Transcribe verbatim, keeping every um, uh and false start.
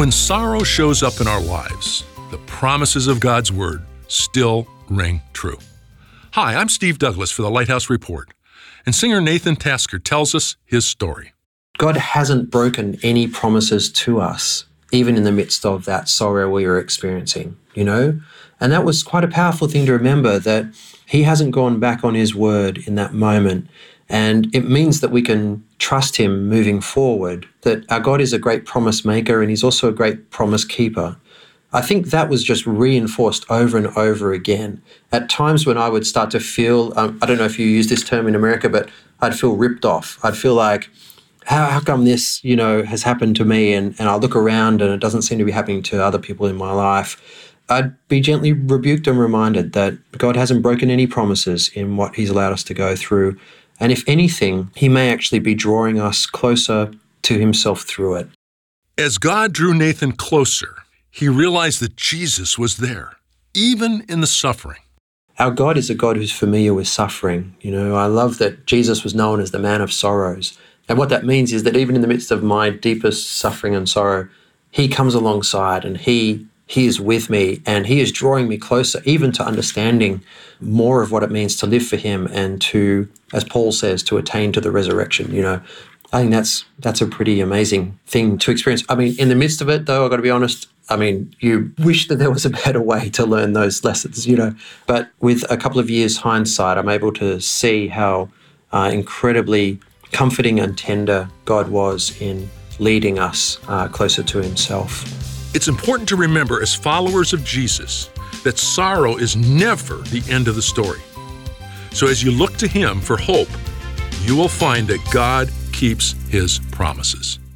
When sorrow shows up in our lives, the promises of God's Word still ring true. Hi, I'm Steve Douglas for the Lighthouse Report, and singer Nathan Tasker tells us his story. God hasn't broken any promises to us, even in the midst of that sorrow we were experiencing, you know? And that was quite a powerful thing to remember, that He hasn't gone back on His word in that moment. And it means that we can trust Him moving forward, that our God is a great promise maker and He's also a great promise keeper. I think that was just reinforced over and over again. At times when I would start to feel, um, I don't know if you use this term in America, but I'd feel ripped off. I'd feel like, how, how come this, you know, has happened to me? And, and I look around and it doesn't seem to be happening to other people in my life. I'd be gently rebuked and reminded that God hasn't broken any promises in what He's allowed us to go through. And if anything, He may actually be drawing us closer to Himself through it. As God drew Nathan closer, he realized that Jesus was there, even in the suffering. Our God is a God who's familiar with suffering. You know, I love that Jesus was known as the man of sorrows. And what that means is that even in the midst of my deepest suffering and sorrow, He comes alongside and He He is with me, and He is drawing me closer even to understanding more of what it means to live for Him and to, as Paul says, to attain to the resurrection. You know, I think that's that's a pretty amazing thing to experience. I mean, in the midst of it, though, I've got to be honest, I mean, you wish that there was a better way to learn those lessons, you know. But with a couple of years hindsight, I'm able to see how uh, incredibly comforting and tender God was in leading us uh, closer to Himself. It's important to remember as followers of Jesus that sorrow is never the end of the story. So as you look to Him for hope, you will find that God keeps His promises.